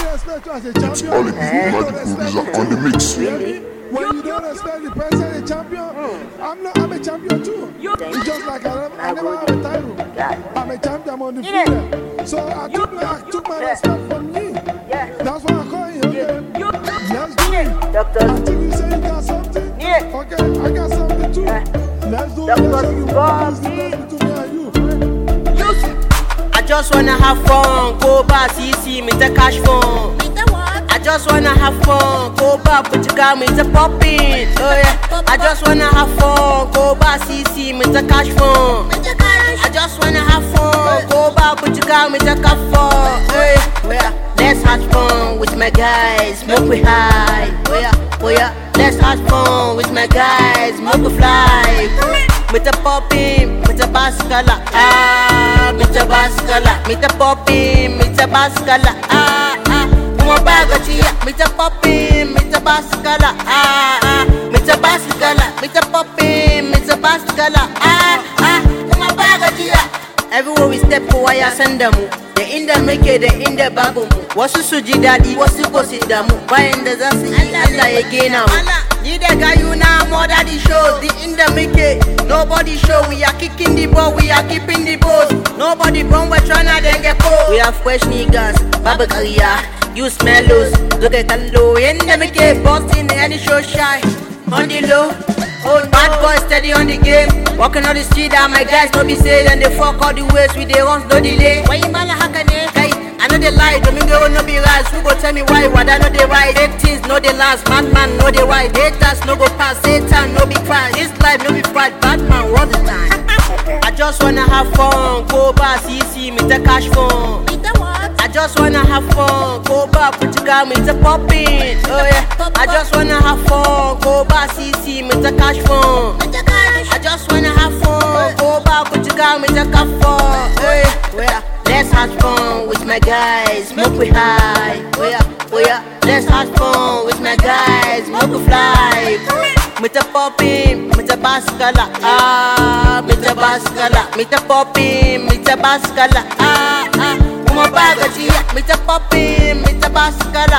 respect you as a champion, All the people producer on the mix. when you don't respect the person as a champion, I'm a champion too. It's just like I never have a title. I'm a champion, I'm on the field. So I took my respect from you. That's why I call you. Okay? Let's do it. I think you say you got something. Okay, I got something too. Let's do it. Let's show you what is the best between me and you. I just wanna have fun, go back, see me the cash phone. I just wanna have fun, go back, put your girl, me the poppin'. Oh yeah. I just wanna have fun, go back, see me the cash phone. I just wanna have fun, go back, put your girl, me the cash phone. Oh yeah. Let's have fun with my guys, smoke we high. Oh yeah. Let's have fun with my guys, smoke we fly. With the poppin', with the baskala, with the baskala, with the poppin', with the baskala, Uma baga tia, with the poppin', with the baskala, with the baskala, with the poppin', with the baskala, Uma baga tia. Everywhere we step, why send them. The in the make it, the in the babu. What's the suji daddy? What's the bossy damu? Buying the zasi, Allah again now. Need a guy you now more than the shows. The in the make it, nobody show. We are kicking the ball, we are keeping the balls. Nobody born, we're trying to then get poor. We have fresh niggas, Baba Karia. You smell loose, look at the low. In the make it, Boston, any show shy. On the low. Old bad boy steady on the game. Walking on the street, and my guys no be say. And they fuck all the ways with the ones no delay. Why you man hakane? Hey, I know they lie. Domingo no be rise. Who go tell me why? What I know they right. 18s no they last. Madman no they right. Haters no go pass. Satan no be cry. This life no be fight. Batman all the time. I just wanna have fun. Go back, see me the cash phone. I just wanna have fun, go back, put your girl, me the poppin'. Oh yeah. I just wanna have fun, go back, see me the cash phone. I just wanna have fun, go back, put your girl, me the cash phone. Oh yeah. Let's have fun with my guys, smoke we high. Oh yeah. Let's have fun with my guys, smoke we fly. Me the poppin', me the baskala, me the baskala, me the poppin', me the baskala, Uma baga tia, me the poppin', me the baskala,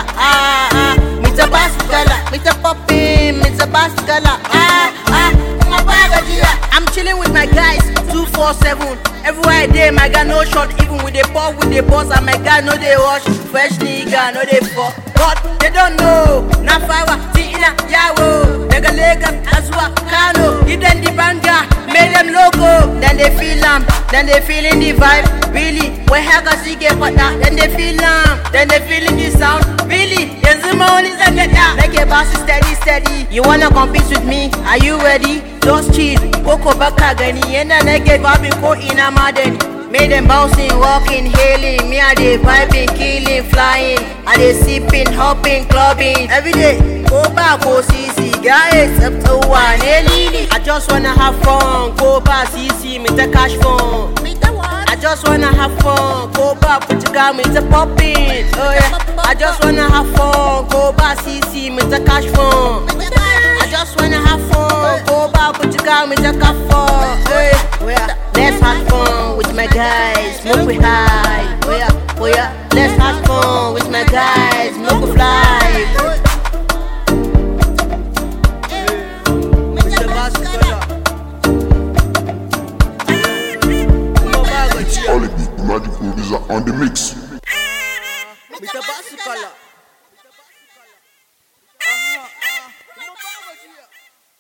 me the baskala, me the poppin', me the baskala, Uma baga tia. I'm chillin' with my guys, 247. Everywhere I dey, my guy no short. Even with the ball, with the boss, and my guy no they rush. Fresh nigga, no they fuck. But they don't know. Nafawa, Tina, Yawo, Lega, Azwa, Kano, Eden the banga, made them logo. Then they feel then they feeling the vibe. Really, when Haga see get partner, then they feel then they feeling the sound. Really, there's the money that get down. Make a boss steady. You wanna compete with me? Are you ready? Just chill, Coco Baka Gani, and then I get Bobby Ko in a madden. Made them bouncing, walking, hailing. Me, I they vibing, killing, flying. I they sipping, hopping, clubbing. Every day, go back, go see, guys, up to one, I just wanna have fun, go back, see, me the cash phone. I just wanna have fun, go back, put your girl, me the poppin'. Oh yeah. I just wanna have fun, go back, see, me the cash phone. I just wanna have fun, go back, put your girl, me the cash phone. Oh yeah. Let's have fun with my guys, smoke we high. Oh yeah. Let's have fun with my guys, smoke we fly. All the people producer on the mix. Mr. Basikala.